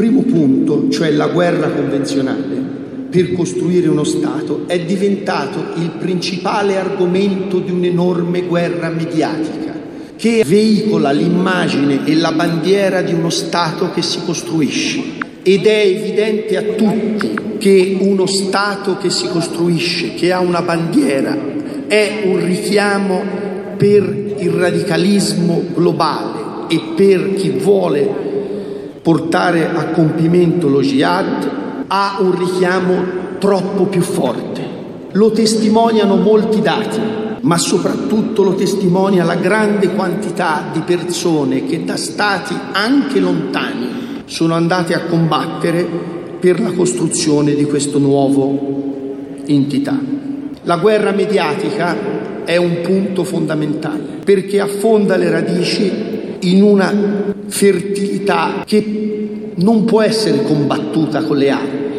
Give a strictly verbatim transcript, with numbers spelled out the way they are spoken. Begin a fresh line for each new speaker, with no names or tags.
primo punto, cioè la guerra convenzionale, per costruire uno Stato, è diventato il principale argomento di un'enorme guerra mediatica che veicola l'immagine e la bandiera di uno Stato che si costruisce. Ed è evidente a tutti che uno Stato che si costruisce, che ha una bandiera, è un richiamo per il radicalismo globale e per chi vuole portare a compimento lo jihad, ha un richiamo troppo più forte. Lo testimoniano molti dati, ma soprattutto lo testimonia la grande quantità di persone che da stati anche lontani sono andate a combattere per la costruzione di questo nuovo entità. La guerra mediatica è un punto fondamentale perché affonda le radici in una fertilità che non può essere combattuta con le armi.